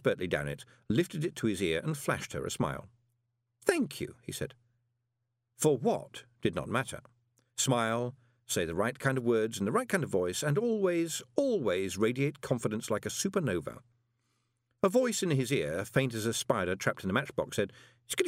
expertly down it, lifted it to his ear and flashed her a smile. "Thank you," he said. For what did not matter. Smile, say the right kind of words in the right kind of voice, and always, always radiate confidence like a supernova. A voice in his ear, faint as a spider trapped in a matchbox, said,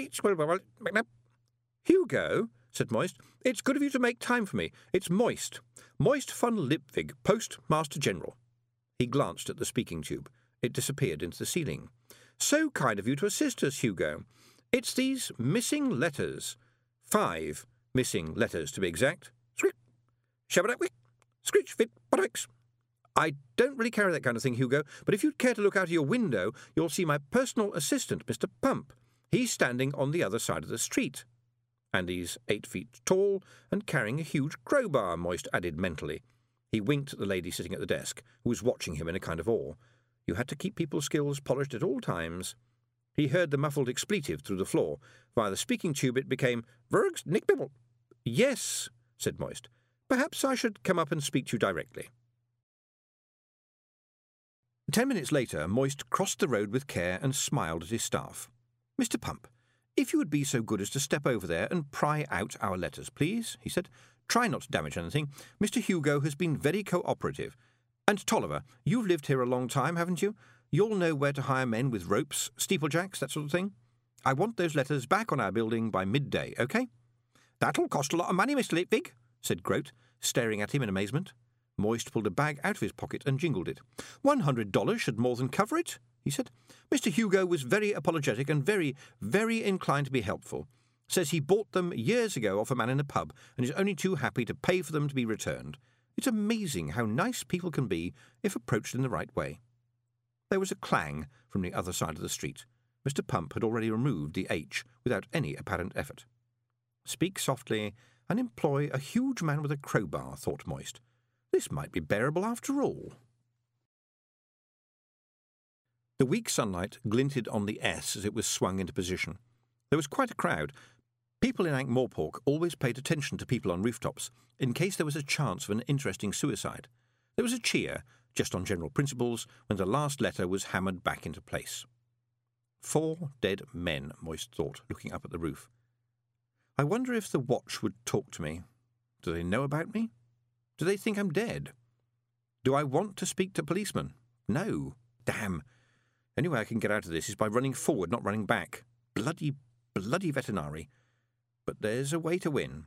"Hugo," said Moist, "it's good of you to make time for me. It's Moist. Moist von Lipwig, Postmaster General." He glanced at the speaking tube. It disappeared into the ceiling. "So kind of you to assist us, Hugo. It's these missing letters. 5 missing letters, to be exact. Screech, shabadakwick, screech, fit, bodwicks. I don't really carry that kind of thing, Hugo, but if you'd care to look out of your window, you'll see my personal assistant, Mr. Pump. He's standing on the other side of the street. And he's 8 feet tall and carrying a huge crowbar," Moist added mentally. He winked at the lady sitting at the desk, who was watching him in a kind of awe. You had to keep people's skills polished at all times. He heard the muffled expletive through the floor. Via the speaking tube it became, "Vergs Nick Bibble." "Yes," said Moist. "Perhaps I should come up and speak to you directly." 10 minutes later, Moist crossed the road with care and smiled at his staff. "Mr. Pump, if you would be so good as to step over there and pry out our letters, please," he said. "Try not to damage anything. Mr. Hugo has been very cooperative. And Tolliver, you've lived here a long time, haven't you? You'll know where to hire men with ropes, steeplejacks, that sort of thing. I want those letters back on our building by midday, OK?" "That'll cost a lot of money, Mr. Lipwig," said Grote, staring at him in amazement. Moist pulled a bag out of his pocket and jingled it. $100 should more than cover it, he said. Mr. Hugo was very apologetic and very, very inclined to be helpful. Says he bought them years ago off a man in a pub and is only too happy to pay for them to be returned. It's amazing how nice people can be if approached in the right way. There was a clang from the other side of the street. Mr. Pump had already removed the H without any apparent effort. Speak softly and employ a huge man with a crowbar, thought Moist. This might be bearable after all. The weak sunlight glinted on the S as it was swung into position. There was quite a crowd. People in Ankh-Morpork always paid attention to people on rooftops, in case there was a chance of an interesting suicide. There was a cheer, just on general principles, when the last letter was hammered back into place. 4 dead men, Moist thought, looking up at the roof. I wonder if the watch would talk to me. Do they know about me? Do they think I'm dead? Do I want to speak to policemen? No. Damn. Any way I can get out of this is by running forward, not running back. Bloody veterinary. But there's a way to win.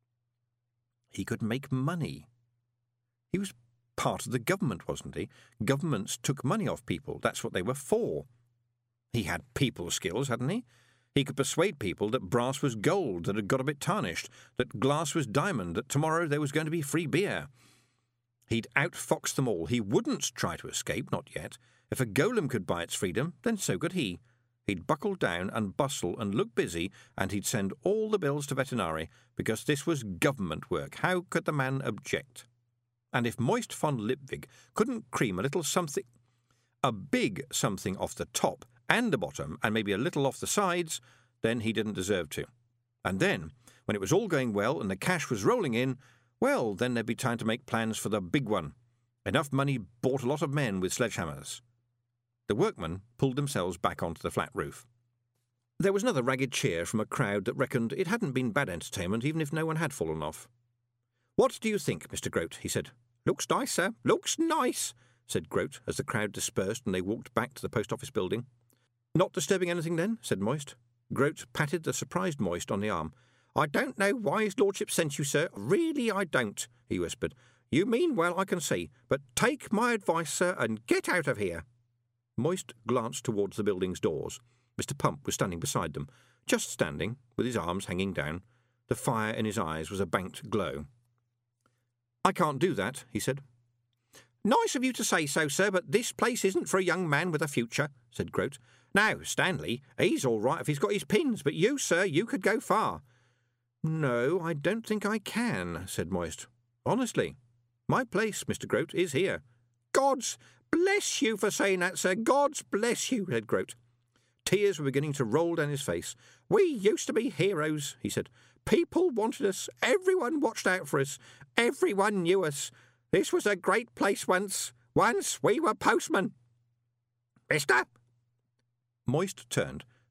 He could make money. He was part of the government, wasn't he? Governments took money off people. That's what they were for. He had people skills, hadn't he? He could persuade people that brass was gold that had got a bit tarnished, that glass was diamond, that tomorrow there was going to be free beer. He'd outfox them all. He wouldn't try to escape, not yet. If a golem could buy its freedom, then so could he. He'd buckle down and bustle and look busy, and he'd send all the bills to veterinary, because this was government work. How could the man object? And if Moist von Lipwig couldn't cream a little something, a big something off the top, and the bottom, and maybe a little off the sides, then he didn't deserve to. And then, when it was all going well and the cash was rolling in, well, then there'd be time to make plans for the big one. Enough money bought a lot of men with sledgehammers. The workmen pulled themselves back onto the flat roof. There was another ragged cheer from a crowd that reckoned it hadn't been bad entertainment even if no one had fallen off. What do you think, Mr. Grote? He said. Looks nice, sir. Looks nice, said Grote as the crowd dispersed and they walked back to the post office building. Not disturbing anything, then? Said Moist. Grote patted the surprised Moist on the arm. I don't know why his lordship sent you, sir. Really, I don't, he whispered. You mean well, I can see, but take my advice, sir, and get out of here. Moist glanced towards the building's doors. Mr. Pump was standing beside them, just standing, with his arms hanging down. The fire in his eyes was a banked glow. I can't do that, he said. Nice of you to say so, sir, but this place isn't for a young man with a future, said Grote. Now, Stanley, he's all right if he's got his pins, but you, sir, you could go far. No, I don't think I can, said Moist. Honestly, my place, Mr. Grote, is here. Gods bless you for saying that, sir. Gods bless you, said Grote. Tears were beginning to roll down his face. We used to be heroes, he said. People wanted us. Everyone watched out for us. Everyone knew us. This was a great place once. Once we were postmen. Mister? Moist turned